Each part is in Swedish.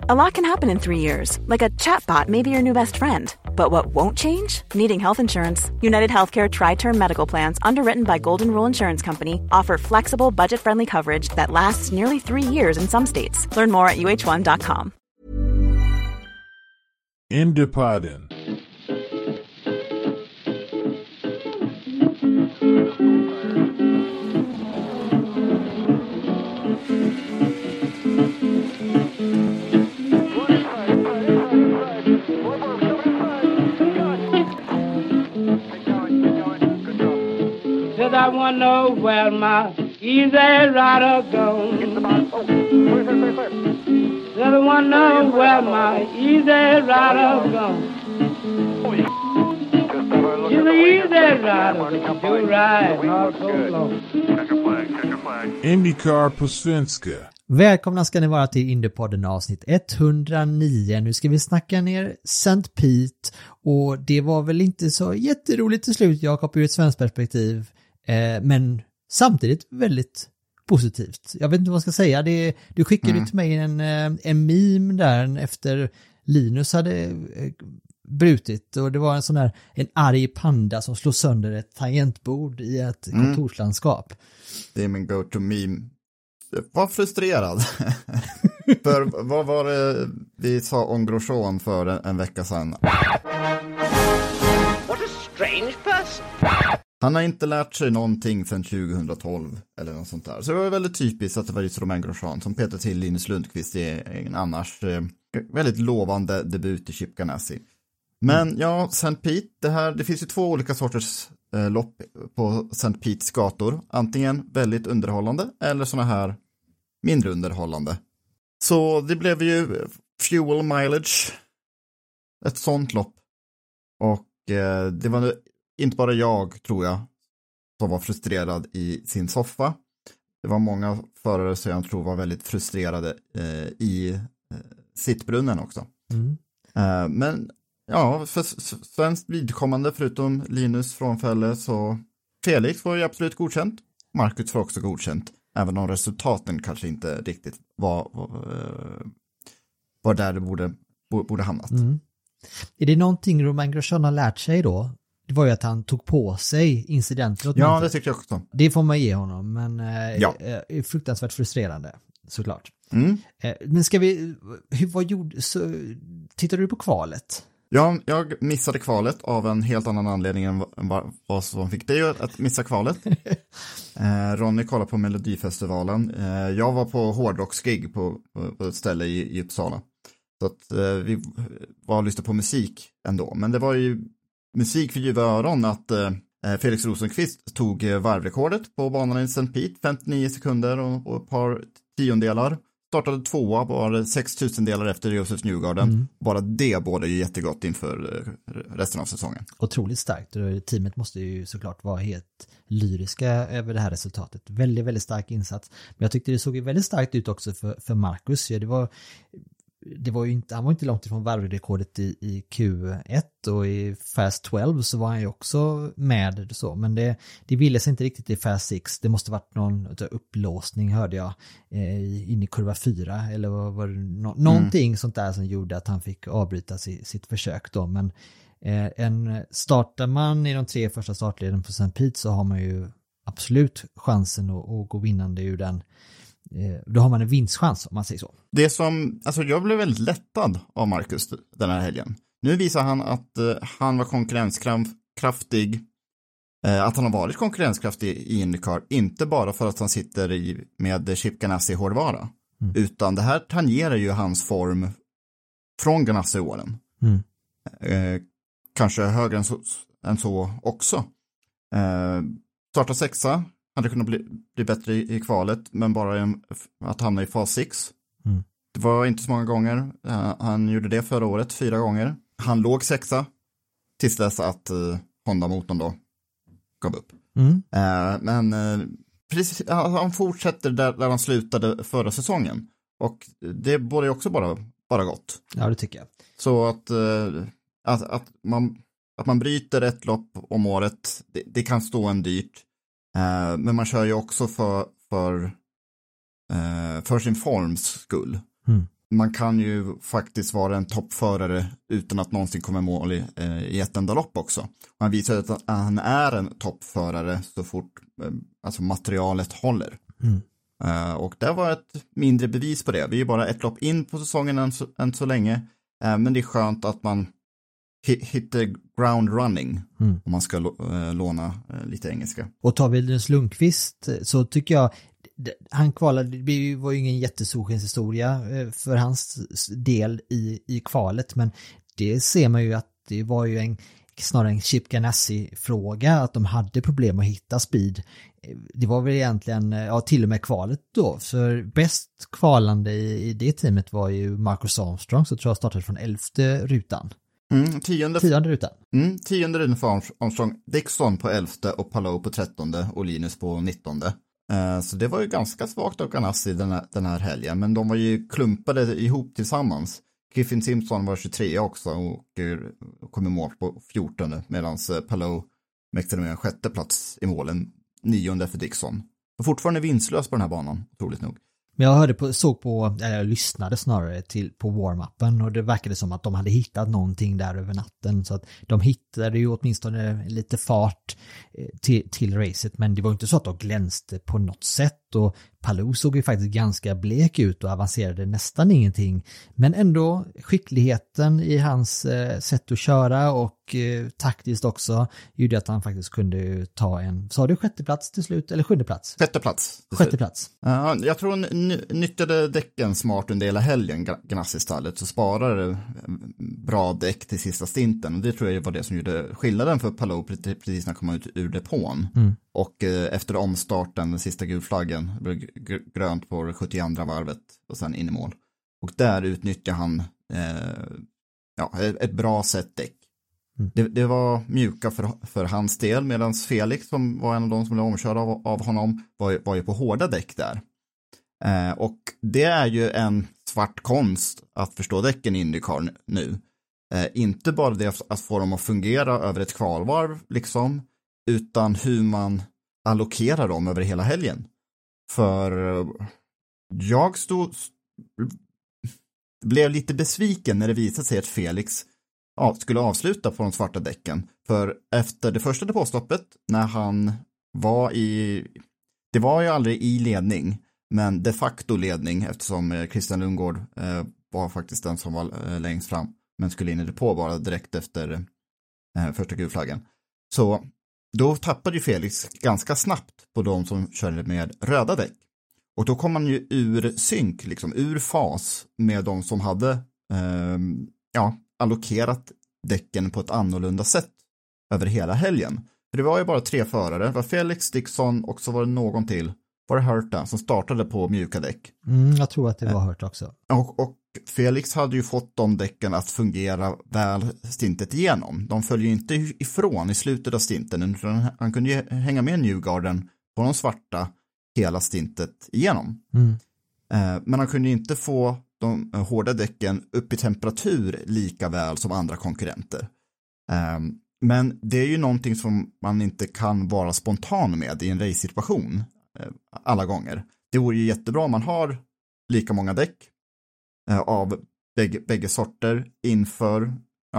A lot can happen in 3 years, like a chatbot may be your new best friend. But what won't change? Needing health insurance. United Healthcare Tri-Term Medical Plans, underwritten by Golden Rule Insurance Company, offer flexible, budget-friendly coverage that lasts nearly 3 years in some states. Learn more at uh1.com. Indepodden. I wonder where my easy rider goes. I wonder where my easy rider goes. You're the easy rider, you ride not so long. IndyCar på svenska. Välkomna ska ni vara till Indypodden avsnitt 109. Nu ska vi snacka ner St. Pete och det var väl inte så jätteroligt till slut, Jakob, ur ett svenskt perspektiv. Men samtidigt väldigt positivt. Jag vet inte vad jag ska säga. Du skickade till mig en meme där efter Linus hade brutit. Och det var en arg panda som slog sönder ett tangentbord i ett kontorslandskap. Det är min go-to-meme. Var frustrerad. För vad var det vi sa om Grosjean för en vecka sedan? What a strange person. Han har inte lärt sig någonting sedan 2012 eller något sånt där. Så det var väldigt typiskt att det var just Romain Grosjean som petade till Linus Lundqvist i en annars väldigt lovande debut i Chip Ganassi. Men ja, St. Pete, det finns ju två olika sorters lopp på St. Petes gator. Antingen väldigt underhållande eller såna här mindre underhållande. Så det blev ju fuel mileage, ett sånt lopp. Och det var inte bara jag, tror jag, som var frustrerad i sin soffa. Det var många förare som jag tror var väldigt frustrerade i sittbrunnen också. Men ja, för svenskt vidkommande, förutom Linus frånfälle, så Felix var ju absolut godkänt. Marcus var också godkänt. Även om resultaten kanske inte riktigt var där det borde hamnat. Är det någonting Romain Grosjean har lärt sig då? Det var ju att han tog på sig incidenter. Ja, det tycker jag också. Det får man ge honom, men är fruktansvärt frustrerande, såklart. Men tittade du på kvalet? Ja, jag missade kvalet av en helt annan anledning än vad som fick dig att missa kvalet. Ronny kollade på Melodifestivalen. Jag var på hårdrocksgig på ett ställe i Uppsala. Så att vi var och lyssnade på musik ändå. Men det var ju musik för ljuva öron att Felix Rosenqvist tog varvrekordet på banan i St. Pete, 59 sekunder och ett par tiondelar. Startade tvåa, bara 6 000 efter Josef Newgarden. Bara det båda ju jättegott inför resten av säsongen. Otroligt starkt. Teamet måste ju såklart vara helt lyriska över det här resultatet. Väldigt, väldigt stark insats. Men jag tyckte det såg ju väldigt starkt ut också för Marcus. Ja, han var inte långt ifrån varvrekordet i Q1 och i Fast 12 så var han ju också med så, men det ville sig inte riktigt i Fast 6. Det måste varit någon upplåsning, hörde jag, in i kurva 4 eller var det någonting sånt där som gjorde att han fick avbryta sitt försök då, men startar man i de 3 första startleden på St. Pete så har man ju absolut chansen att gå vinnande ur den. Då har man en vinstchans, om man säger så. Det som, alltså jag blev väldigt lättad av Marcus den här helgen. Nu visar han att han var konkurrenskraftig, att han har varit konkurrenskraftig i IndyCar, inte bara för att han sitter med Chip Ganassi hårdvara, utan det här tangerar ju hans form från Ganassi-åren. Kanske högre än så också. Starta 6:a. Hade kunnat bli bättre i kvalet, men bara att hamna i fas 6. Det var inte så många gånger. Han gjorde det förra året 4 gånger. Han låg 6:a tills dess att Honda-motorn då gav upp. Men precis, han fortsätter där han slutade förra säsongen. Och det borde ju också bara gott. Ja, det tycker jag. Så att man bryter ett lopp om året, det kan stå en dyrt. Men man kör ju också för sin forms skull. man kan ju faktiskt vara en toppförare utan att någonsin komma i mål i ett enda lopp också. Han visar att han är en toppförare så fort alltså materialet håller. Och det var ett mindre bevis på det. Vi är bara ett lopp in på säsongen än så länge. Men det är skönt att man hit the ground running om man ska låna lite engelska. Och tar vi Linus Lundqvist så tycker jag han kvalade, det var ju ingen jättesolskenshistoria för hans del i kvalet, men det ser man ju att det var ju snarare en Chip Ganassi-fråga att de hade problem att hitta speed. Det var väl egentligen, till och med kvalet då, för bäst kvalande i det teamet var ju Marcus Armstrong, så tror jag startade från 11:e rutan. Tionde rutan. 10:e rutan för Armstrong, Dixon på 11:e och Palou på 13:e och Linus på 19:e. Så det var ju ganska svagt av Ganassi den här helgen, men de var ju klumpade ihop tillsammans. Kiffin Simpson var 23 också och kom i mål på 14:e medan Palou mäktade med en 6:e plats i målen, 9:e för Dixon. Och fortfarande vinstlös på den här banan, otroligt nog. Men jag lyssnade snarare på warm-upen och det verkade som att de hade hittat någonting där över natten, så att de hittade ju åtminstone lite fart till racet, men det var inte så att de glänste på något sätt, och Palou såg ju faktiskt ganska blek ut och avancerade nästan ingenting, men ändå skickligheten i hans sätt att köra och taktiskt också gjorde att han faktiskt kunde ta sa du 6:e plats till slut eller 7:e plats? 6:e plats. 6:e plats. Jag tror han nyttjade däcken smart under hela helgen, Ganassi-stallet, så sparade bra däck till sista stinten, och det tror jag var det som gjorde skillnaden för Palou precis när han kom ut ur depån. Och efter omstarten, den sista gulflaggen, blev grönt på 72 varvet och sen in i mål. Och där utnyttjar han ett bra sätt däck. Det var mjuka för hans del, medan Felix, som var en av de som blev omkörda av honom, var ju på hårda däck där. Och det är ju en svart konst att förstå däcken i IndyCar nu. Inte bara det att få dem att fungera över ett kvalvarv liksom, utan hur man allokerar dem över hela helgen. För jag blev lite besviken när det visade sig att Felix skulle avsluta på de svarta däcken. För efter det första depåstoppet, när han det var ju aldrig i ledning, men de facto ledning, eftersom Christian Lundgaard var faktiskt den som var längst fram, men skulle in i depå bara direkt efter första gulflaggen. Så då tappade ju Felix ganska snabbt på de som körde med röda däck. Och då kom man ju ur synk, liksom ur fas med de som hade allokerat däcken på ett annorlunda sätt över hela helgen. För det var ju bara 3 förare. Det var Felix, Dixon och så var det någon till. Var det Hurta som startade på mjuka däck? Jag tror att det var Hurta också. Och Felix hade ju fått de däcken att fungera väl stintet igenom. De följer ju inte ifrån i slutet av stinten, utan han kunde ju hänga med Newgarden på de svarta hela stintet igenom. Men han kunde inte få de hårda däcken upp i temperatur lika väl som andra konkurrenter. Men det är ju någonting som man inte kan vara spontan med i en race-situation alla gånger. Det vore ju jättebra om man har lika många däck av bägge sorter inför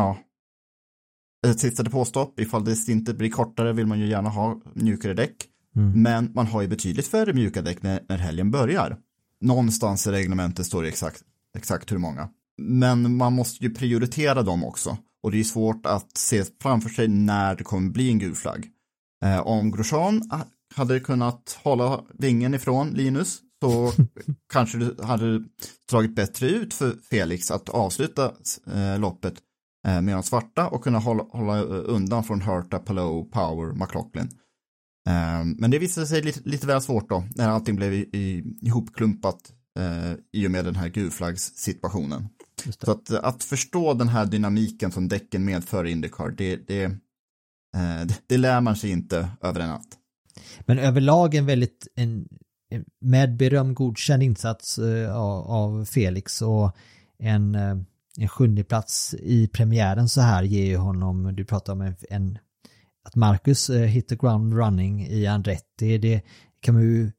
ett sista depåstopp. Ifall det inte blir kortare vill man ju gärna ha mjukare däck. Men man har ju betydligt färre mjuka däck när helgen börjar. Någonstans i reglementet står det exakt hur många. Men man måste ju prioritera dem också. Och det är svårt att se framför sig när det kommer bli en gul flagg. Om Grosjean hade kunnat hålla vingen ifrån Linus, så kanske det hade dragit bättre ut för Felix att avsluta loppet med de svarta och kunna hålla undan från Hurta, Palou, Power, McLaughlin. Men det visade sig lite väl svårt då, när allting blev ihopklumpat i och med den här gulflaggssituationen. Så att förstå den här dynamiken som däcken medför i IndyCar, det lär man sig inte över en natt. Men överlag med beröm godkänd insats av Felix, och en 7:e plats i premiären så här ger ju honom, du pratar om att Marcus hit the ground running i Andretti, det kan man ju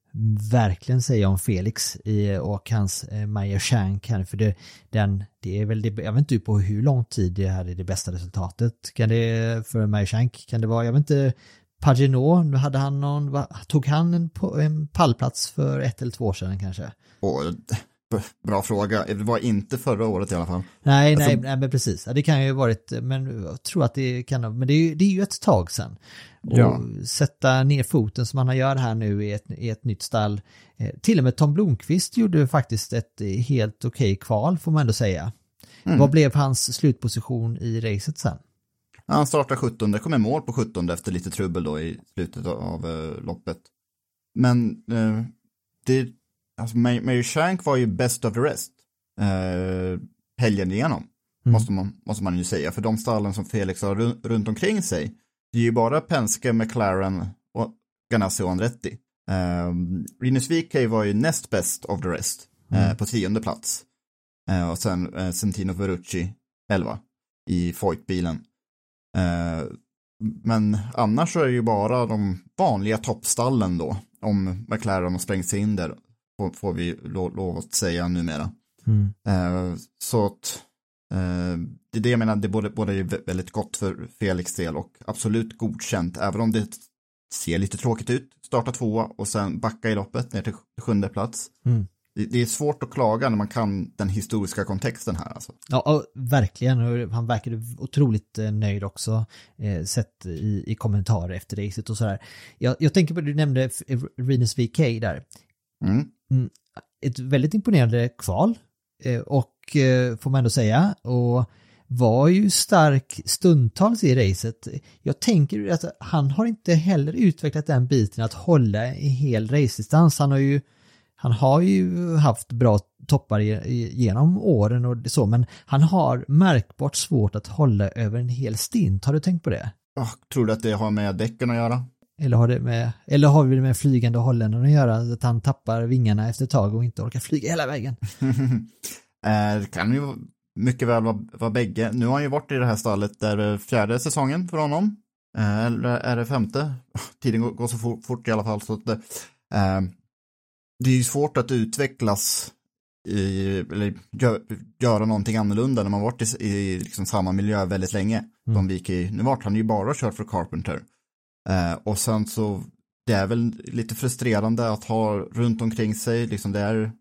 verkligen säga om Felix och hans Meyer Shank här, för det är väl det, jag vet inte på hur lång tid det här är det bästa resultatet. Kan det för Meyer Shank, kan det vara, jag vet inte, Paginot, hade han tog han en pallplats för 1 eller 2 år sedan kanske? Bra fråga. Det var inte förra året i alla fall. Nej, men precis. Ja, det kan ju ha varit, men jag tror att det kan ha, men det är ju ett tag sedan. Och sätta ner foten som han gör här nu i ett nytt stall. Till och med Tom Blomqvist gjorde faktiskt ett helt okej kval, får man ändå säga. Vad blev hans slutposition i racet sen? Han startar 17, det kom en mål på 17 efter lite trubbel då i slutet av loppet. Men alltså Meyer Shank var ju best of the rest helgen igenom, måste man ju säga. För de stallen som Felix har runt omkring sig, det är ju bara Penske, McLaren och Ganassi och Andretti. Rinus VK var ju näst best of the rest på 10:e plats. Och sen Santino Ferrucci 11 i Foyt-bilen. Men annars så är det ju bara de vanliga toppstallen då. Om McLaren har sprängt sig in där, får vi lov att säga numera. Så att det är det jag menar, det både är väldigt gott för Felix del och absolut godkänt, även om det ser lite tråkigt ut. Starta 2 och sen backa i loppet ner till 7:e plats. Det är svårt att klaga när man kan den historiska kontexten här alltså. Ja, verkligen. Han verkade otroligt nöjd också, sett i kommentarer efter racet och sådär. Jag tänker på, du nämnde Rinus VK där. Ett väldigt imponerande kval, och får man ändå säga, och var ju stark stundtals i racet. Jag tänker att han har inte heller utvecklat den biten att hålla i hel racedistans. Han har ju haft bra toppar genom åren och så, men han har märkbart svårt att hålla över en hel stint. Har du tänkt på det? Tror du att det har med däcken att göra? Eller har vi det med flygande holländarna att göra, att han tappar vingarna efter ett tag och inte orkar flyga hela vägen? Det kan ju mycket väl vara bägge. Nu har han ju varit i det här stallet där 4:e säsongen för honom. Eller är det 5:e? Tiden går så fort i alla fall, så att det är ju svårt att utvecklas eller göra någonting annorlunda när man varit i liksom samma miljö väldigt länge. Som Vicky, nu vart han ju bara kört för Carpenter. Och sen så det är väl lite frustrerande att ha runt omkring sig, liksom det är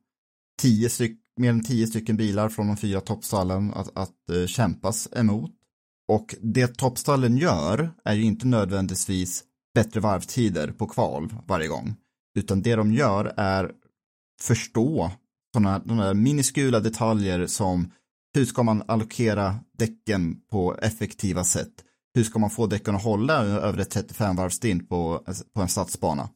mer än 10 stycken bilar från de 4 toppstallen att kämpas emot. Och det toppstallen gör är ju inte nödvändigtvis bättre varvtider på kval varje gång. Utan det de gör är förstå de här miniskula detaljer som hur ska man allokera däcken på effektiva sätt? Hur ska man få däcken att hålla över ett 35-varvstint på en stadsbana?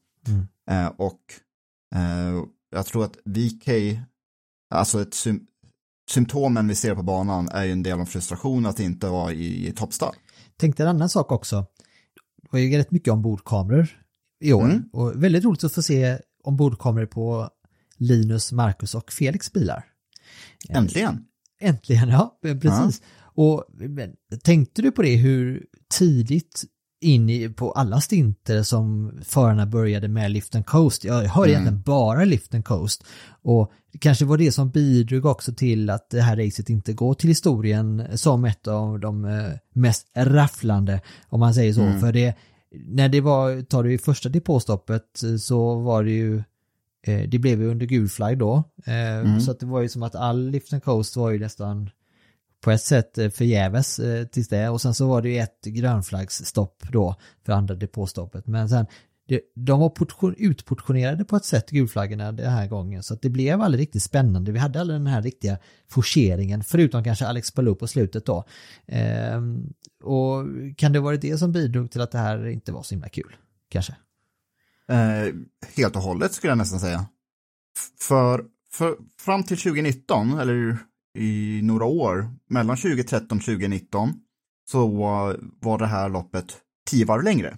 Jag tror att VK, alltså symptomen vi ser på banan är ju en del av frustration att inte vara i toppstall. Tänkte en annan sak också. Det var ju rätt mycket ombordkameror i år. Och väldigt roligt att få se ombordkameror på Linus, Marcus och Felix bilar. Äntligen, ja, precis. Och tänkte du på det, hur tidigt in på alla stinter som förarna började med Lift and Coast? Jag hör egentligen bara Lift and Coast. Och kanske var det som bidrog också till att det här racet inte går till historien som ett av de mest rafflande, om man säger så. För det, när det var, tar du i första depåstoppet, så var det ju, det blev ju under gul flagg då. Så att det var ju som att all Lift and Coast var ju nästan på ett sätt förgäves tills det. Och sen så var det ju ett grönflaggsstopp då för andra depåstoppet. Men sen, de var utportionerade på ett sätt, gulflaggorna, den här gången. Så att det blev aldrig riktigt spännande. Vi hade aldrig den här riktiga forceringen, förutom kanske Alex Palou på slutet då. Och kan det vara det som bidrog till att det här inte var så himla kul? Kanske? Helt och hållet skulle jag nästan säga. För fram till 2019, eller i några år, mellan 2013 och 2019, så var det här loppet 10 varv längre.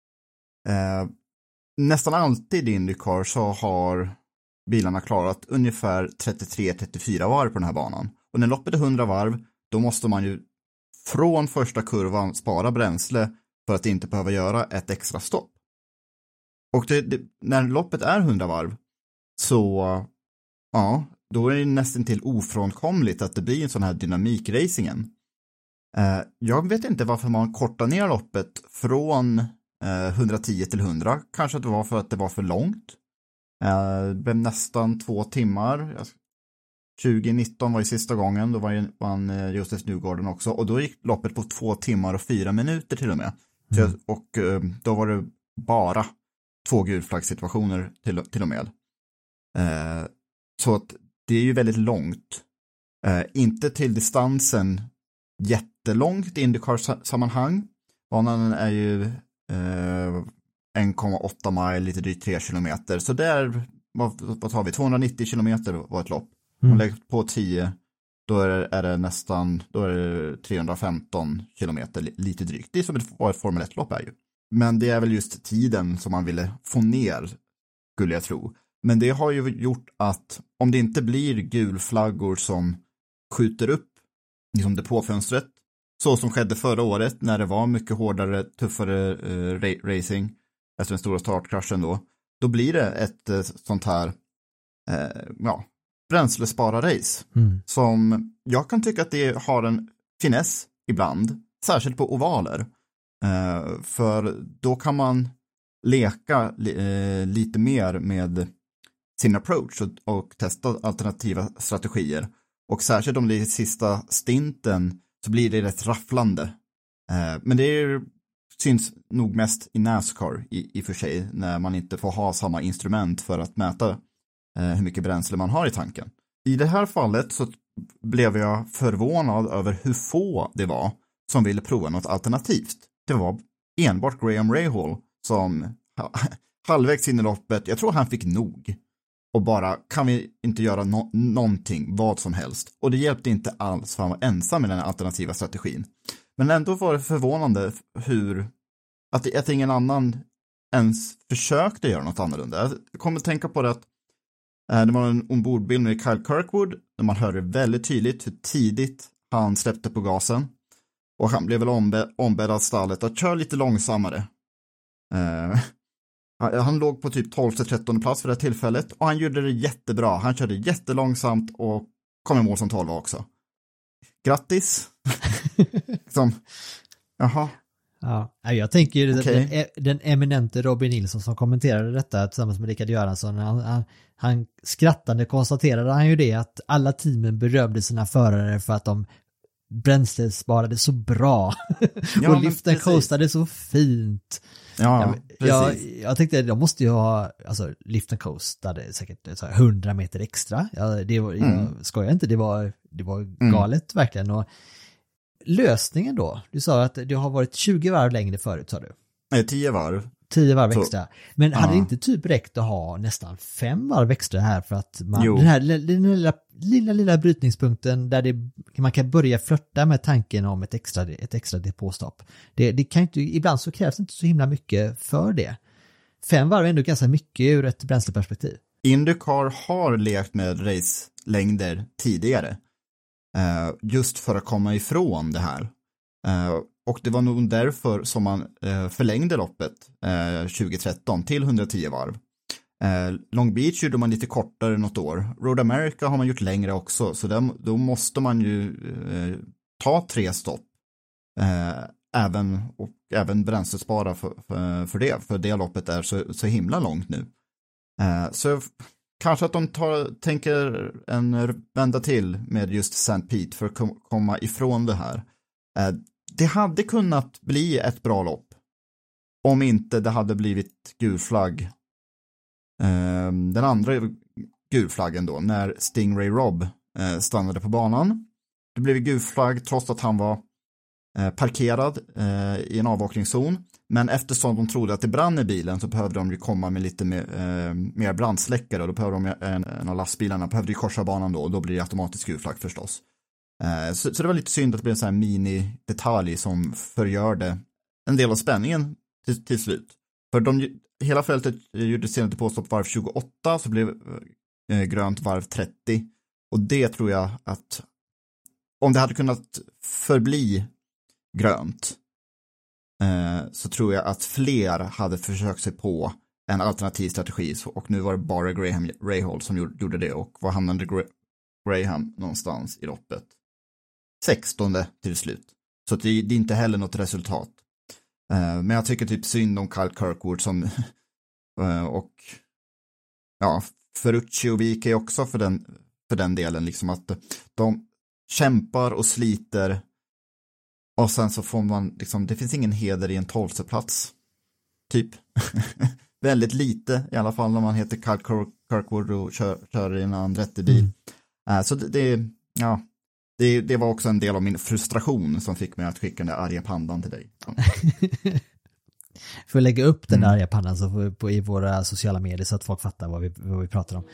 Nästan alltid i IndyCar så har bilarna klarat ungefär 33-34 varv på den här banan. Och när loppet är 100 varv, då måste man ju från första kurvan spara bränsle för att inte behöva göra ett extra stopp. Och när loppet är 100 varv så ja, då är det nästan till ofrånkomligt att det blir en sån här dynamikracingen. Jag vet inte varför man kortar ner loppet från 110 till 100. Kanske att det var för att det var för långt. Det blev nästan 2 timmar. 2019 var ju sista gången. Då vann Josef Newgarden också. Och då gick loppet på 2 timmar och 4 minuter till och med. Och då var det bara 2 gulflaggsituationer till och med. Så att det är ju väldigt långt. Inte till distansen jättelångt i IndyCar-sammanhang. Banan är ju 1,8 mile, lite drygt 3 kilometer. Så där, vad tar vi? 290 kilometer var ett lopp. Man lägger på 10, då är det nästan, då är det 315 kilometer, lite drygt. Det är som ett Formel 1-lopp är ju. Men det är väl just tiden som man ville få ner, skulle jag tro. Men det har ju gjort att om det inte blir gulflaggor som skjuter upp liksom depåfönstret, så som skedde förra året när det var mycket hårdare, tuffare racing efter den stora startkraschen då blir det ett sånt här bränslespara-race som jag kan tycka att det har en finess ibland, särskilt på ovaler. För då kan man leka lite mer med sin approach och testa alternativa strategier. Och särskilt om det är sista stinten så blir det rätt rafflande. Men det syns nog mest i NASCAR i och för sig, när man inte får ha samma instrument för att mäta hur mycket bränsle man har i tanken. I det här fallet så blev jag förvånad över hur få det var som ville prova något alternativt. Det var enbart Graham Rahal som halvvägs in i loppet, jag tror han fick nog. Och bara, kan vi inte göra någonting, vad som helst. Och det hjälpte inte alls för han var ensam med den alternativa strategin. Men ändå var det förvånande att ingen annan ens försökte göra något annorlunda. Jag kommer att tänka på det att det var en ombordbild med Kyle Kirkwood där man hörde väldigt tydligt hur tidigt han släppte på gasen. Och han blev väl ombedd av stallet att köra lite långsammare. Han låg på typ 12-13 plats för det här tillfället och han gjorde det jättebra. Han körde jättelångsamt och kom i mål som 12 också. Grattis! Jaha. Ja, jag tänker ju den eminente Robin Nilsson som kommenterade detta tillsammans med Rickard Göransson. Han skrattande konstaterade han ju det att alla teamen berömde sina förare för att de bränslesparade så bra och liften coastade så fint. Ja, jag tänkte de måste ju ha, alltså liften coastade säkert 100 meter extra. Jag skojar inte, det var galet verkligen. Och lösningen då, du sa att det har varit 20 varv längre förut, sa du? Nej, 10 varv. 10 varv extra. Men hade det inte typ räckt att ha nästan 5 varv extra här för att den här lilla brytningspunkten där man kan börja flirta med tanken om ett extra depåstopp. Det kan inte, ibland så krävs inte så himla mycket för det. 5 varv är ändå ganska mycket ur ett bränsleperspektiv. IndyCar har lekt med racelängder tidigare. Just för att komma ifrån det här. Och det var nog därför som man förlängde loppet 2013 till 110 varv. Long Beach gjorde man lite kortare något år. Road America har man gjort längre också. Så då måste man ju ta 3 stopp. Även bränslespara för det. För det loppet är så himla långt nu. Så kanske att de tänker en vända till med just St. Pete för att komma ifrån det här. Det hade kunnat bli ett bra lopp om inte det hade blivit gulflagg. Den andra gulflaggen då, när Stingray Robb stannade på banan. Det blev gulflagg trots att han var parkerad i en avåkningszon. Men eftersom de trodde att det brann i bilen så behövde de ju komma med lite mer brandsläckare. Och då behövde en av lastbilarna behövde ju korsa banan då. Och då blir det automatiskt gulflagg förstås. Så det var lite synd att det blev en sån här mini-detalj som förgörde en del av spänningen till slut. För hela fältet gjorde senare på stopp varv 28 så blev grönt varv 30. Och det tror jag att om det hade kunnat förbli grönt så tror jag att fler hade försökt sig på en alternativ strategi, och nu var det bara Graham Rahal som gjorde det, och var hamnade Graham någonstans i loppet? 16:e till slut. Så det är inte heller något resultat. Men jag tycker typ synd om Kyle Kirkwood som och ja, Ferrucci och Vike också för den delen, liksom att de kämpar och sliter och sen så får man liksom, det finns ingen heder i en 12:e plats typ. Väldigt lite i alla fall när man heter Kyle Kirkwood och kör i en andrättig bil. Så det var också en del av min frustration som fick mig att skicka den där arga pandan till dig. Får lägga upp den där arga pandan så i våra sociala medier så att folk fattar vad vi pratar om.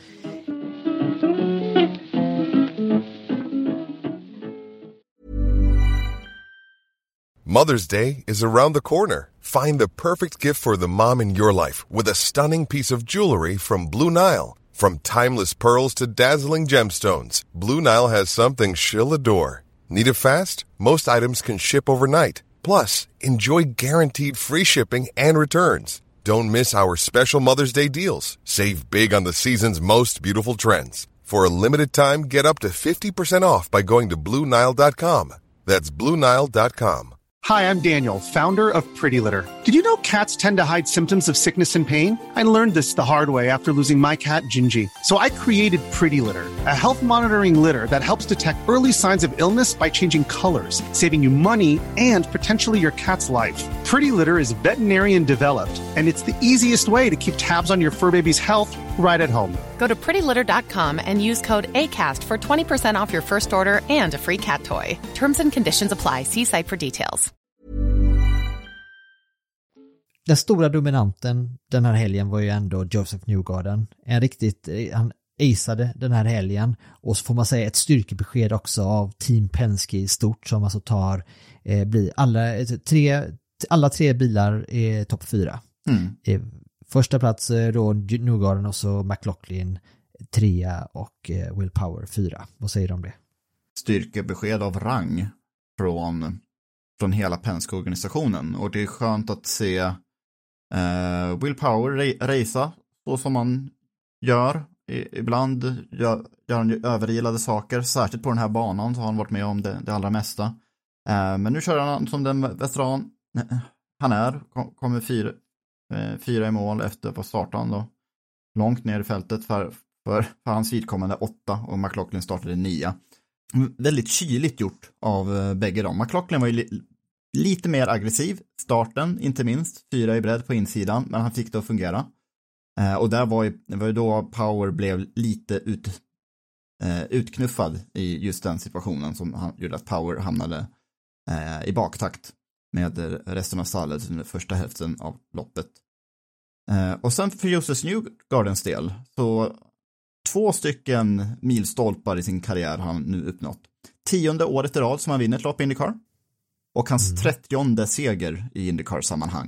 Mother's Day is around the corner. Find the perfect gift for the mom in your life with a stunning piece of jewelry from Blue Nile. From timeless pearls to dazzling gemstones, Blue Nile has something she'll adore. Need it fast? Most items can ship overnight. Plus, enjoy guaranteed free shipping and returns. Don't miss our special Mother's Day deals. Save big on the season's most beautiful trends. For a limited time, get up to 50% off by going to BlueNile.com. That's BlueNile.com. Hi, I'm Daniel, founder of Pretty Litter. Did you know cats tend to hide symptoms of sickness and pain? I learned this the hard way after losing my cat, Gingy. So I created Pretty Litter, a health monitoring litter that helps detect early signs of illness by changing colors, saving you money and potentially your cat's life. Pretty Litter is veterinarian developed, and it's the easiest way to keep tabs on your fur baby's health right at home. Go to prettylitter.com and use code ACAST for 20% off your first order and a free cat toy. Terms and conditions apply. See site for details. Den stora dominanten den här helgen var ju ändå Joseph Newgarden. Han aceade den här helgen, och så får man säga ett styrkebesked också av Team Penske i stort, som alltså blir alla tre bilar är topp 4. Första plats då Newgarden, och så McLaughlin 3 och Will Power 4. Vad säger du om det? Styrkebesked av rang från hela Penske-organisationen, och det är skönt att se Will Power racea så som man gör. Ibland gör han ju överilade saker, särskilt på den här banan så har han varit med om det allra mesta. Men nu kör han som den veteran han kommer fyra i mål efter på starten då. Långt ner i fältet för hans vidkommande 8, och McLaughlin startade 9. Väldigt kyligt gjort av bägge dem. McLaughlin var ju lite mer aggressiv starten, inte minst 4 i bredd på insidan, men han fick det att fungera. Och där var ju då Power blev lite utknuffad i just den situationen som gjorde att Power hamnade i baktakt med resten av stallet under första hälften av loppet. Och sen för Joseph Newgardens del, så 2 stycken milstolpar i sin karriär har han nu uppnått. 10:e året i rad som han vinner ett lopp i IndyCar. Och hans 30:e seger i IndyCar-sammanhang.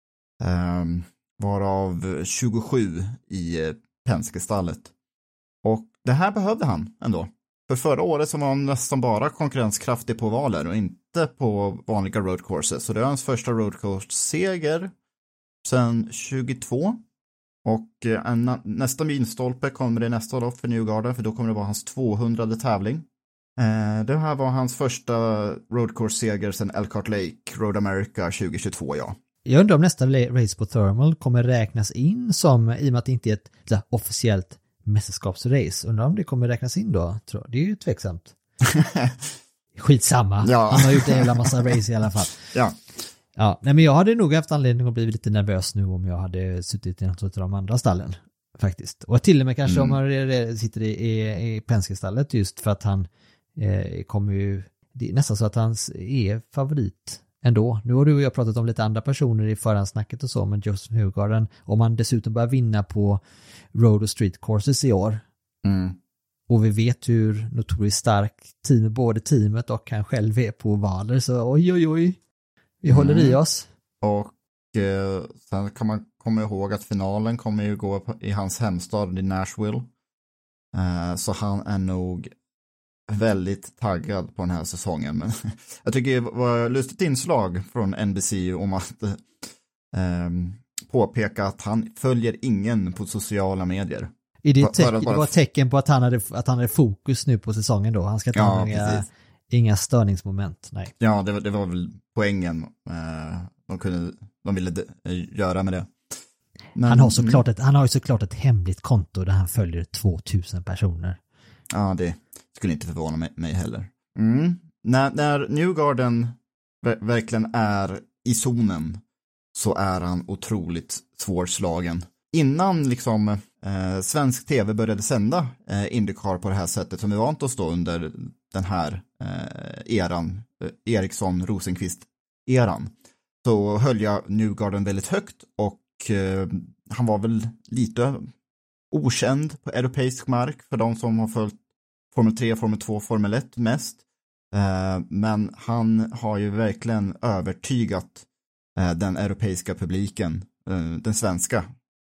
Varav 27 i Penske-stallet. Och det här behövde han ändå. För förra året så var han nästan bara konkurrenskraftig på valer och inte på vanliga road courses. Så det är hans första road course-seger sedan 22. Och nästa milstolpe kommer det nästa lopp för Newgarden, för då kommer det vara hans 200:e tävling. Det här var hans första road course-seger sedan Elkhart Lake Road America 2022, ja. Jag undrar om nästa race på Thermal kommer räknas in som, i och med att det inte är ett officiellt mästerskapsrace. Undrar om det kommer räknas in då? Det är ju tveksamt. Skitsamma. Ja. Han har gjort en jävla massa race i alla fall. Ja. Ja, nej, men jag hade nog haft anledning att bli lite nervös nu om jag hade suttit i något av de andra stallen faktiskt. Och till och med kanske om man sitter i Penske-stallet, just för att han kommer ju, det är nästan så att han är favorit ändå. Nu har du och jag pratat om lite andra personer i förhandsnacket och så, men Joseph Newgarden, om han dessutom börjar vinna på road och street courses i år, och vi vet hur notoriskt stark både teamet och han själv är på valer, så oj, vi håller i oss. Och sen kan man komma ihåg att finalen kommer ju gå i hans hemstad i Nashville. Så han är nog väldigt taggad på den här säsongen. Men jag tycker det var ett lustigt inslag från NBC om att påpeka att han följer ingen på sociala medier. Är det var ett tecken på att han hade fokus nu på säsongen då? Han ska inte ha inga störningsmoment. Nej. Ja, det var väl poängen de ville göra med det. Men, han har ju såklart ett hemligt konto där han följer 2000 personer. Ja, det skulle inte förvåna mig heller. När Newgarden verkligen är i zonen så är han otroligt svårslagen. Innan liksom svensk tv började sända IndyCar på det här sättet som vi vant oss då under den här eran, Eriksson-Rosenqvist-eran, så höll jag Newgarden väldigt högt och han var väl lite okänd på europeisk mark för de som har följt Formel 3, Formel 2, Formel 1 mest. Men han har ju verkligen övertygat den europeiska publiken, den svenska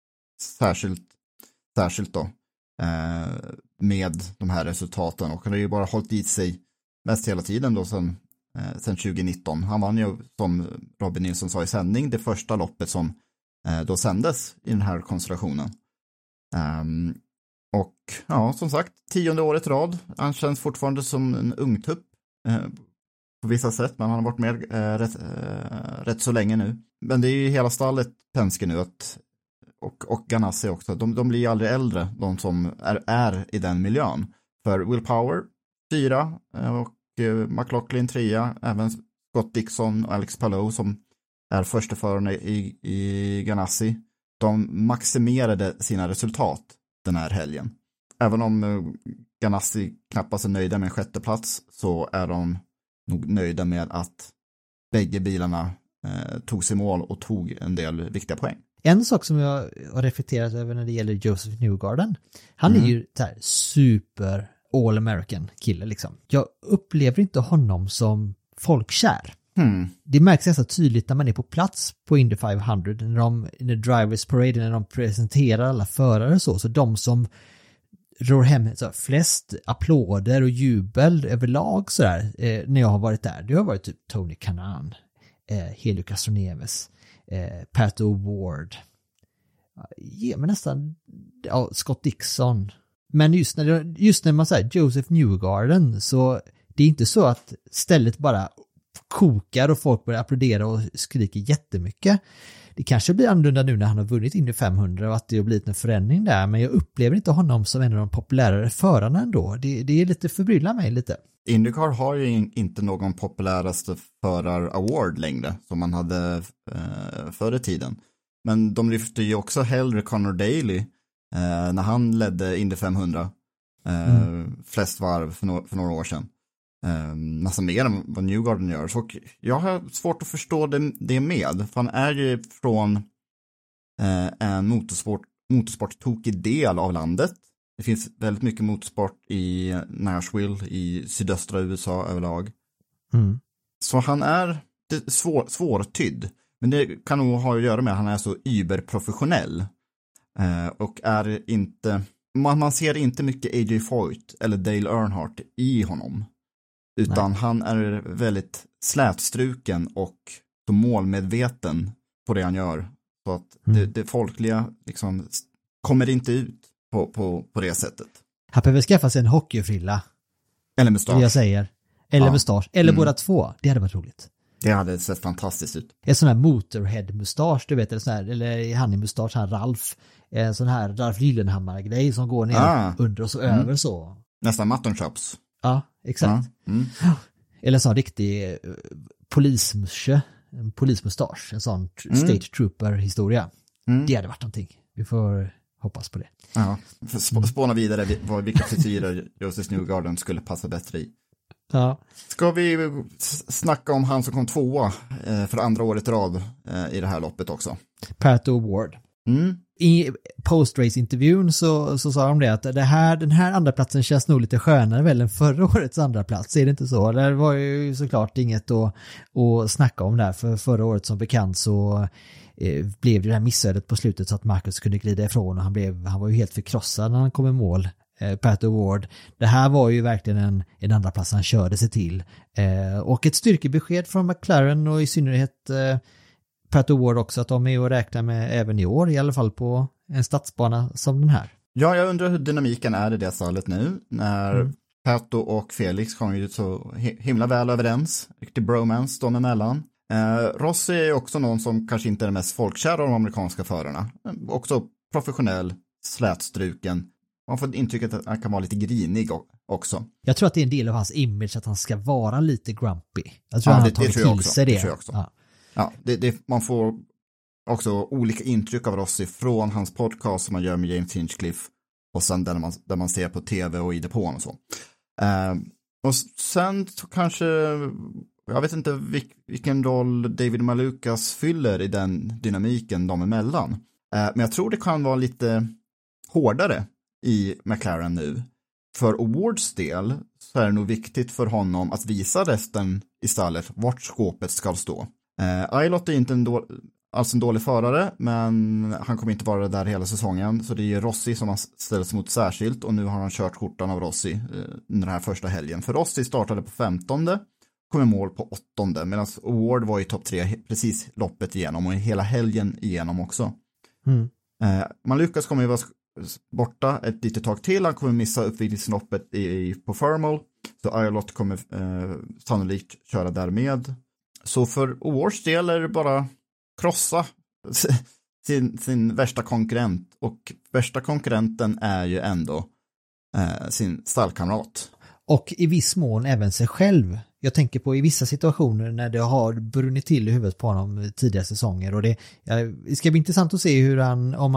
särskilt då, med de här resultaten, och han har ju bara hållit i sig mest hela tiden då sen 2019. Han vann ju, som Robin Nilsson sa i sändning, det första loppet som då sändes i den här konstellationen. Och ja, som sagt, 10:e året i rad. Han känns fortfarande som en ungtupp på vissa sätt, men han har varit med rätt så länge nu. Men det är ju hela stallet Penske nu, och Ganassi också. De blir aldrig äldre, de som är i den miljön. För Will Power 4 och McLaughlin 3, även Scott Dixon och Alex Palou som är försteförarna i Ganassi. De maximerade sina resultat den här helgen. Även om Ganassi knappast är nöjda med en sjätte plats, så är de nog nöjda med att bägge bilarna tog sig mål och tog en del viktiga poäng. En sak som jag har reflekterat över när det gäller Joseph Newgarden, han är ju så här super all-American kille liksom. Jag upplever inte honom som folkkär. Det märks ganska tydligt när man är på plats på Indy 500, när Drivers Parade, när de presenterar alla förare så de som rår hem så flest applåder och jubel överlag så där, när jag har varit där. Det har varit typ Tony Kanaan, Helio Castroneves, Pat O'Ward, men nästan Scott Dixon. Men just när man säger Joseph Newgarden, så det är inte så att stället bara kokar och folk börjar applådera och skriker jättemycket. Det kanske blir annorlunda nu när han har vunnit Indy 500 och att det har blivit en förändring där, men jag upplever inte honom som en av de populärare förarna ändå. Det är lite förbryllar mig lite. IndyCar har ju inte någon populäraste förar-award längre som man hade förr i tiden. Men de lyfter ju också hellre Conor Daly när han ledde Indy 500 flest varv för några år sedan. Nästan mer än vad Newgarden gör. Så jag har svårt att förstå det med. För han är ju från en motorsport-tokig del av landet. Det finns väldigt mycket motorsport i Nashville i sydöstra USA överlag. Så han är svårtydd. Men det kan nog ha att göra med att han är så überprofessionell. Och är inte... Man ser inte mycket AJ Foyt eller Dale Earnhardt i honom. Utan han är väldigt slätstruken och så målmedveten på det han gör. Så att det folkliga liksom kommer inte ut på det sättet. Han behöver skaffa sig en hockeyfrilla. Eller mustasch. Det jag säger. Eller mustasch. Eller båda två. Det hade varit roligt. Det hade sett fantastiskt ut. En sån här Motorhead-mustasch, du vet. Eller han i mustasch, han Ralf. En sån här Ralf Lillenhammar-grej som går ner under och så över så. Nästan mutton chops. Ja, exakt. Eller en sån riktig polismustasch. En sån state trooper-historia. Det hade varit någonting. Vi får hoppas på det. Ja, spåna vidare vilka frisyrer Joseph Newgarden skulle passa bättre i. Ja. Ska vi snacka om han som kom tvåa för andra året i rad i det här loppet också? Pat O'Ward. I post-race-intervjun så sa de det att den här andra platsen känns nog lite skönare väl än förra årets andra plats, är det inte så? Det var ju såklart inget att snacka om där, för förra året som bekant så blev det här missödet på slutet så att Marcus kunde glida ifrån och han var ju helt förkrossad när han kom i mål. Pat O'Ward. Det här var ju verkligen en andra plats han körde sig till. Och ett styrkebesked från McLaren och i synnerhet Pato O'Ward också att de är att räkna med även i år, i alla fall på en stadsbana som den här. Ja, jag undrar hur dynamiken är i det stallet nu när Pato och Felix kommer ju så himla väl överens. Riktig bromance de emellan. Rossi är också någon som kanske inte är den mest folkkära av de amerikanska förarna. Också professionell, slätstruken. Man får intrycket att han kan vara lite grinig också. Jag tror att det är en del av hans image att han ska vara lite grumpy. Jag tror att han har tagit till sig det. Det tror jag också. Ja, man får också olika intryck av Rossi från hans podcast som man gör med James Hinchcliffe och sen där man ser på tv och i depån och så. Och sen så kanske, jag vet inte vilken roll David Malukas fyller i den dynamiken de emellan. Men jag tror det kan vara lite hårdare i McLaren nu. För O'Wards del så är det nog viktigt för honom att visa resten i stallet vart skåpet ska stå. Aylott är inte en dålig förare, men han kommer inte vara där hela säsongen, så det är Rossi som han ställs mot särskilt, och nu har han kört skjortan av Rossi den här första helgen. För Rossi startade på 15:e, kom i mål på 8:e, medan O'Ward var i topp 3 precis loppet igenom och hela helgen igenom också. Malukas kommer ju vara borta ett litet tag till, han kommer missa uppvisningsloppet på Fermal, så Aylott kommer sannolikt köra därmed. Så för O'Wards del är det bara krossa sin värsta konkurrent, och värsta konkurrenten är ju ändå sin stallkamrat. Och i viss mån även sig själv. Jag tänker på i vissa situationer när det har brunnit till i huvudet på honom tidigare säsonger, och det ska bli intressant att se hur om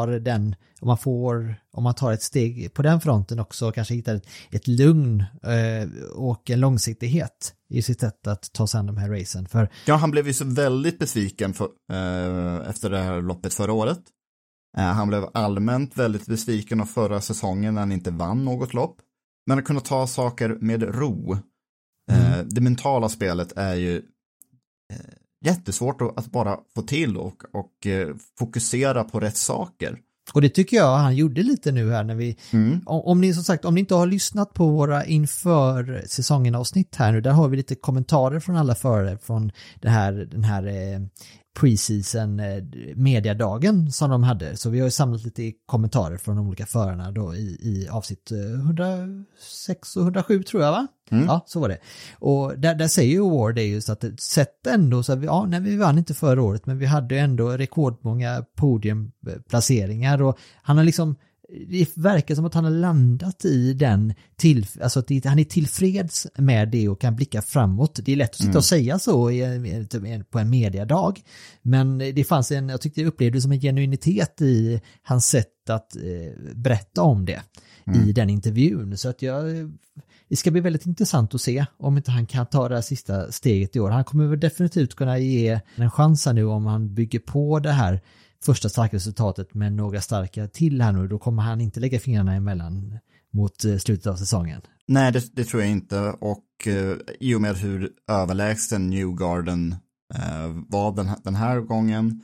man tar ett steg på den fronten också, kanske hittar ett lugn och en långsiktighet i sitt sätt att ta sig an de här racen. Ja, han blev ju så väldigt besviken efter det här loppet förra året. Han blev allmänt väldigt besviken av förra säsongen när han inte vann något lopp. Men att kunna ta saker med ro. Det mentala spelet är ju jättesvårt att bara få till och fokusera på rätt saker. Och det tycker jag han gjorde lite nu här när vi, om ni inte har lyssnat på våra inför säsongen avsnitt här nu, där har vi lite kommentarer från alla förare från den här preseason mediadagen som de hade. Så vi har ju samlat lite kommentarer från de olika förarna då i avsnitt 106 och 107 tror jag, va? Ja, så var det. Och där säger ju O'Ward det just att sett ändå så att vi vann inte förra året, men vi hade ändå rekordmånga podiumplaceringar, och han har liksom, det verkar som att han har landat i den alltså att han är tillfreds med det och kan blicka framåt. Det är lätt att sitta och säga så på en mediadag, men det fanns jag tyckte jag upplevde det som en genuinitet i hans sätt att berätta om det i den intervjun. Så att det ska bli väldigt intressant att se om inte han kan ta det här sista steget i år. Han kommer väl definitivt kunna ge en chans nu om han bygger på det här första starka resultatet med några starka till här nu. Då kommer han inte lägga fingrarna emellan mot slutet av säsongen. Nej, det tror jag inte. Och i och med hur överlägsen Newgarden var den här gången,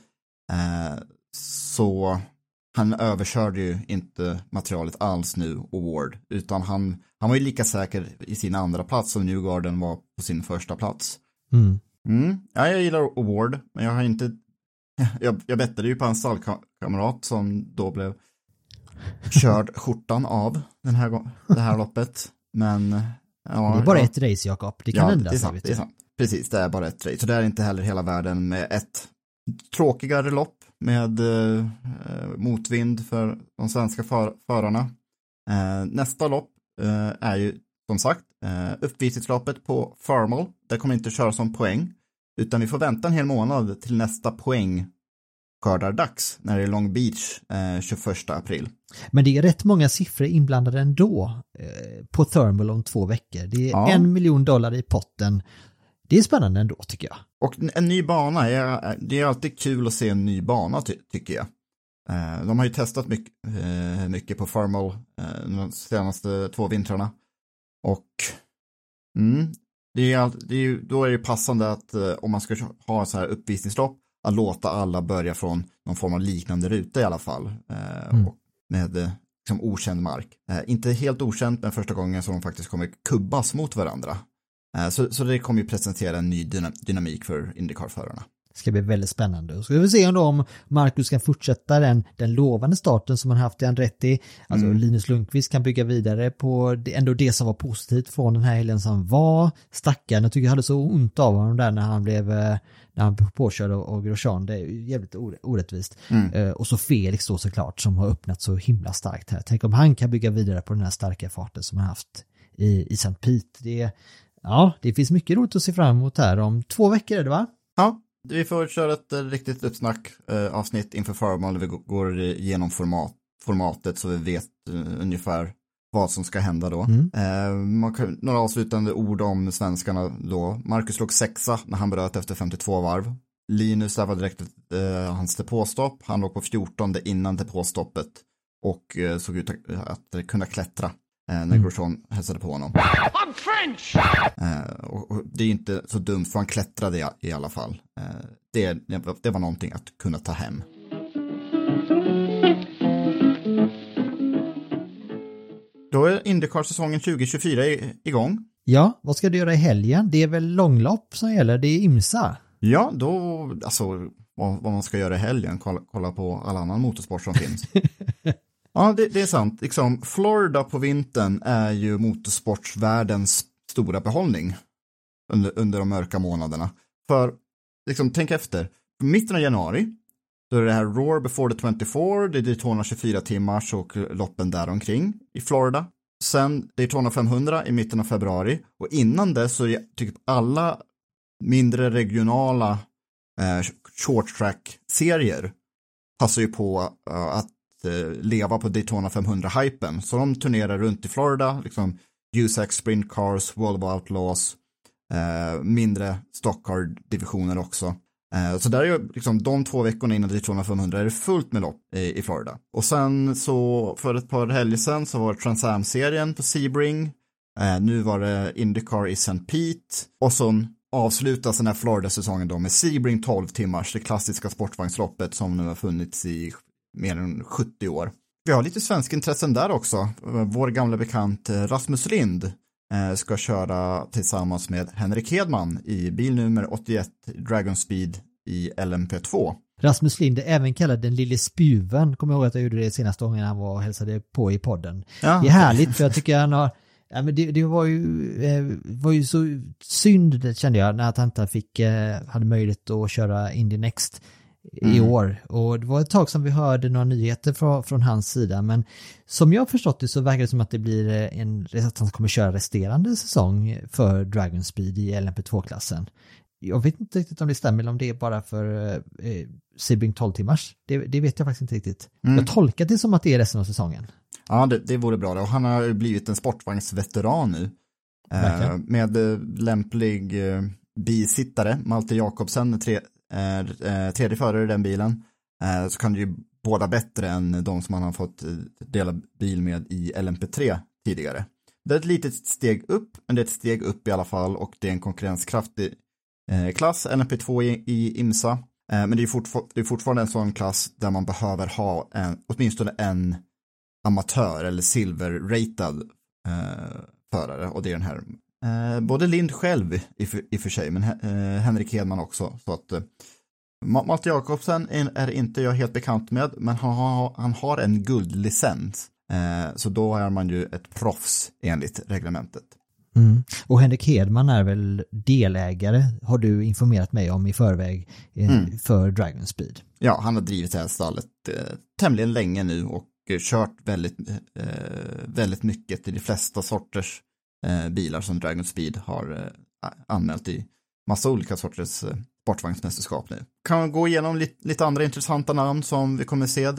så han överkörde ju inte materialet alls nu, O'Ward, utan han var ju lika säker i sin andra plats som Newgarden var på sin första plats. Ja, jag gillar O'Ward, men jag har inte jag bettade ju på en stallkamrat som då blev körd skjortan av det här loppet, men ja, det är bara ett race, Jakob. Det kan ändra sig. Det är sant. Precis, det är bara ett race. Så det är inte heller hela världen med ett tråkigare lopp med motvind för de svenska förarna. Nästa lopp är ju som sagt uppvisningsloppet på Fermal. Det kommer inte köra som poäng, utan vi får vänta en hel månad till nästa poängskördardags när det är Long Beach 21 april. Men det är rätt många siffror inblandade ändå på Thermal om 2 veckor. Det är $1 miljon i potten. Det är spännande ändå, tycker jag. Och en ny bana, det är alltid kul att se en ny bana, tycker jag. De har ju testat mycket på Fermal de senaste 2 vintrarna. Och då är det passande att om man ska ha så här uppvisningslopp, att låta alla börja från någon form av liknande ruta i alla fall. Och med liksom okänd mark. Inte helt okänt, men första gången som de faktiskt kommer kubbas mot varandra. Så det kommer ju presentera en ny dynamik för IndyCar-förarna. ska bli väldigt spännande. Och så ska vi se om Marcus kan fortsätta den lovande starten som han haft i Andretti. Alltså Linus Lundqvist kan bygga vidare på det som var positivt från den här helgen som var. Stackaren, jag tycker jag hade så ont av honom där när han blev påkörd av Grosjean. Det är jävligt orättvist. Och så Felix då såklart som har öppnat så himla starkt här. Tänk om han kan bygga vidare på den här starka farten som han haft i St. Pete. Det finns mycket roligt att se fram emot här. Om 2 veckor är det, va? Ja, vi får köra ett riktigt uppsnack avsnitt inför förmån där vi går igenom formatet så vi vet ungefär vad som ska hända då. Några avslutande ord om svenskarna då. Marcus låg 6:a när han bröt efter 52 varv. Linus där var direkt hans depåstopp. Han låg på 14:e innan depåstoppet och såg ut att kunna klättra när Grosjean hälsade på honom. I'm French! Och det är inte så dumt för han klättrade i alla fall. Det var någonting att kunna ta hem. Då är IndyCar-säsongen 2024 igång. Ja, vad ska du göra i helgen? Det är väl långlopp som gäller, det är IMSA. Ja, då, alltså vad man ska göra i helgen, kolla på all annan motorsport som finns. Ja, det är sant. Liksom, Florida på vintern är ju motorsportsvärldens stora behållning under de mörka månaderna. För, liksom, tänk efter. Mitten av januari, då är det här Roar Before the 24, det är Daytona 24 timmars och loppen där omkring i Florida. Sen Daytona 500 i mitten av februari. Och innan det så är typ alla mindre regionala short track-serier passar ju på att leva på Daytona 500-hypen. Så de turnerar runt i Florida, liksom USAC Sprint Cars, World of Outlaws, mindre stockcar-divisioner också. Så där är ju liksom de 2 veckorna innan Daytona 500 är det fullt med lopp i Florida. Och sen så för ett par helger sedan så var det Trans Am-serien på Sebring. Nu var det IndyCar i St. Pete. Och så avslutas den här Florida-säsongen då med Sebring 12 timmars, det klassiska sportvagnsloppet som nu har funnits i mer än 70 år. Vi har lite svenska intressen där också. Vår gamla bekant Rasmus Lind ska köra tillsammans med Henrik Hedman i bil nummer 81 Dragon Speed i LMP2. Rasmus Lind är även kallad den lille spjuven. Kommer jag ihåg att jag gjorde det senaste gången han var och hälsade på i podden. Ja. Det är härligt för jag tycker han har... Ja, men det var ju så synd, det kände jag, när han inte hade möjlighet att köra Indy Next i år. Och det var ett tag som vi hörde några nyheter från hans sida, men som jag har förstått det så verkar det som att det blir att han kommer köra resterande säsong för Dragon Speed i LMP2-klassen. Jag vet inte riktigt om det stämmer eller om det är bara för Sebring 12 timmars. Det vet jag faktiskt inte riktigt. Jag tolkar det som att det är resten av säsongen. Ja, det vore bra. Och han har blivit en sportvagnsveteran nu. Med lämplig bisittare. Malte Jakobsen, tredje förare i den bilen. Så kan det ju båda bättre än de som han har fått dela bil med i LMP3 tidigare. Det är ett litet steg upp, men det är ett steg upp i alla fall. Och det är en konkurrenskraftig klass, LMP2 i IMSA. Men det är fortfarande en sån klass där man behöver ha åtminstone en amatör eller silver-ratad förare, och det är den här både Lind själv i för sig, men Henrik Hedman också, så att Malte Jakobsen är inte jag helt bekant med, men han har en guldlicens, så då är man ju ett proffs enligt reglementet. Och Henrik Hedman är väl delägare, har du informerat mig om i förväg, för Dragon Speed. Ja, han har drivit det här stallet tämligen länge nu och kört väldigt mycket till de flesta sorters bilar som Dragon Speed har anmält i massa olika sorters sportvagnsmästerskap nu. Kan gå igenom lite andra intressanta namn som vi kommer se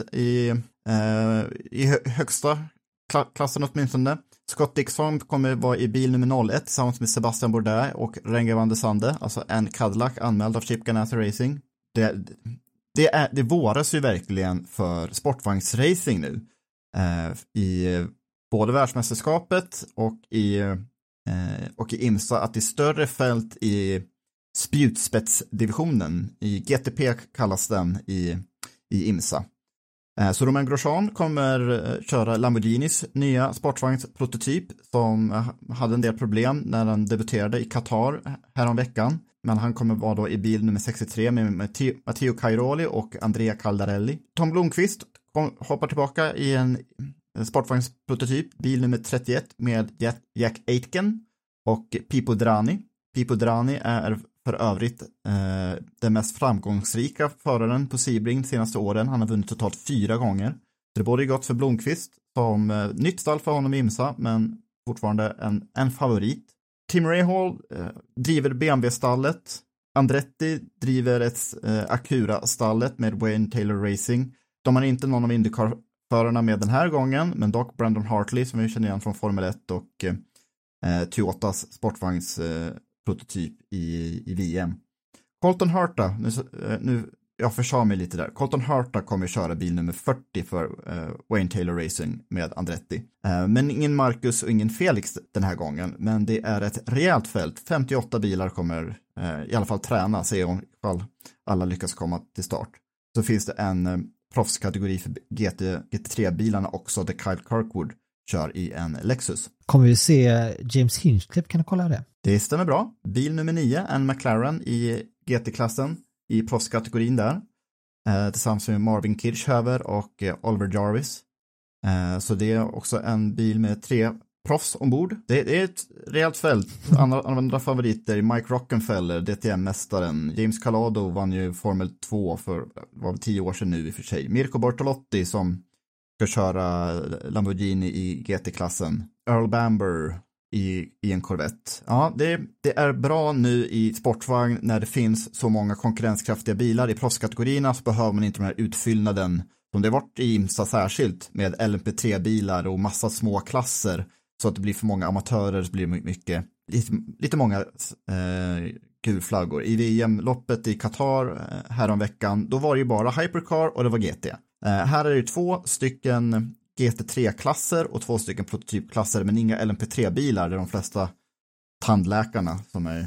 i högsta klassen åtminstone. Scott Dixon kommer vara i bil nummer 01 tillsammans med Sebastian Bourdais och Renger van der Sande, alltså en Cadillac anmäld av Chip Ganassi Racing. Det våras ju verkligen för sportvagnsracing nu. I både världsmästerskapet och i IMSA, att det är större fält i spjutspetsdivisionen. I GTP kallas den i IMSA. Så Romain Grosjean kommer köra Lamborghinis nya sportvagnsprototyp som hade en del problem när den debuterade i Qatar häromveckan. Men han kommer vara då i bil nummer 63 med Matteo Cairoli och Andrea Caldarelli. Tom Blomqvist hoppar tillbaka i en sportvagnsprototyp, bil nummer 31 med Jack Aitken och Pipo Derani. Pipo Derani är för övrigt den mest framgångsrika föraren på Sebring de senaste åren. Han har vunnit totalt 4 gånger. Så det borde gott för Blomqvist som nytt stall för honom i IMSA, men fortfarande en favorit. Tim Rahal driver BMW-stallet. Andretti driver ett Acura-stallet med Wayne Taylor Racing. De har inte någon av IndyCar-förarna med den här gången, men dock Brandon Hartley som vi känner igen från Formel 1 och Toyotas sportvagnsprototyp i VM. Colton Herta, nu jag försade mig lite där. Colton Herta kommer köra bil nummer 40 för Wayne Taylor Racing med Andretti. Men ingen Marcus och ingen Felix den här gången. Men det är ett rejält fält. 58 bilar kommer i alla fall träna, se om alla lyckas komma till start. Så finns det en proffskategori för GT3-bilarna också, där Kyle Kirkwood kör i en Lexus. Kommer vi se James Hinchcliffe, kan du kolla det? Det stämmer bra. Bil nummer 9, en McLaren i GT-klassen i proffskategorin där. Tillsammans med Marvin Kirchhoever och Oliver Jarvis. Så det är också en bil med 3 proffs ombord. Det är ett rejält fält. Andra favoriter, Mike Rockenfeller, DTM-mästaren. James Calado vann ju Formel 2 för 10 år sedan nu i och för sig. Mirko Bortolotti som ska köra Lamborghini i GT-klassen. Earl Bamber i en Corvette. Ja, det är bra nu i sportvagn när det finns så många konkurrenskraftiga bilar i proffskategorierna, så behöver man inte den här utfyllnaden som det varit i IMSA särskilt med LMP3-bilar och massa små klasser, så att det blir för många amatörer, så blir det lite många gulflaggor. I VM-loppet i Qatar häromveckan, då var det ju bara Hypercar och det var GT. Här är det 2 stycken GT3-klasser och 2 stycken prototypklasser, men inga LMP3-bilar. Det är de flesta tandläkarna som är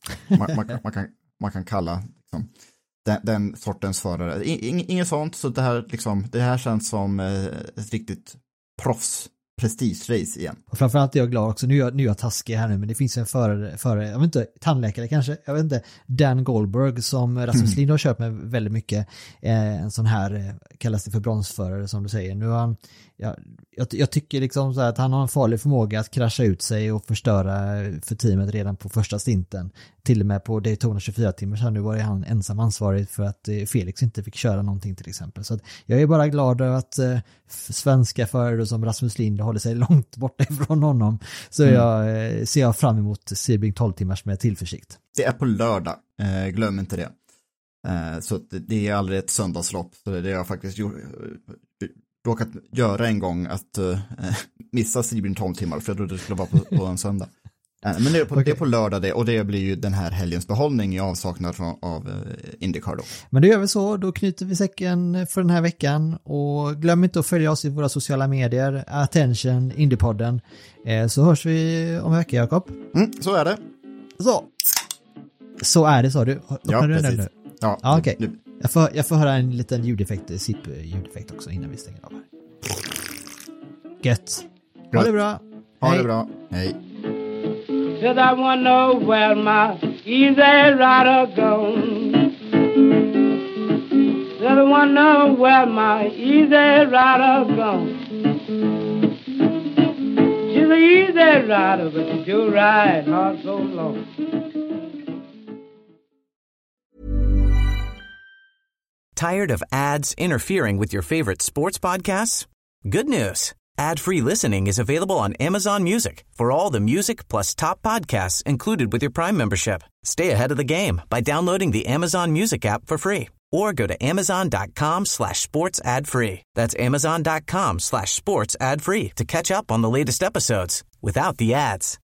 man kan kalla liksom, den sortens förare. Inget sånt, så det här känns som ett riktigt prestige-race igen. Och framförallt är jag glad också, nu är jag taskig här nu, men det finns en förare, jag vet inte, tandläkare kanske, jag vet inte, Dan Goldberg som Rasmus Lind har kört med väldigt mycket, en sån här, kallas det för bronsförare som du säger. Nu har han, jag tycker liksom så här att han har en farlig förmåga att krascha ut sig och förstöra för teamet redan på första stinten. Till och med på Daytona 24 timmar så nu var han ensam ansvarig för att Felix inte fick köra någonting till exempel. Så att jag är bara glad över att svenska förare som Rasmus Lind håller sig långt borta ifrån honom. Så jag ser fram emot Sebring 12 timmars med tillförsikt. Det är på lördag, glöm inte det. Så det är aldrig ett söndagslopp, så det har jag faktiskt råkat göra en gång, att missa Sebring 12 timmar, för jag trodde det skulle vara på en söndag. Men det är på lördag det, och det blir ju den här helgens behållning i avsaknad av IndyCar då. Men det gör vi så, då knyter vi säcken för den här veckan, och glöm inte att följa oss i våra sociala medier, Attention, Indypodden, så hörs vi om en vecka, Jakob. Så är det. Så är det, sa du. Ja, precis. Nu? Ja, okej. Jag får höra en liten SIP-ljudeffekt också innan vi stänger av här. Gött. Ha det bra. Ha det bra. Hej. Said I wanna know where my easy rider gone. Said I wanna know where my easy rider gone. She's an easy rider, but she do ride hard so long. Tired of ads interfering with your favorite sports podcasts? Good news. Ad-free listening is available on Amazon Music for all the music plus top podcasts included with your Prime membership. Stay ahead of the game by downloading the Amazon Music app for free or go to amazon.com/sports ad free. That's amazon.com/sports ad free to catch up on the latest episodes without the ads.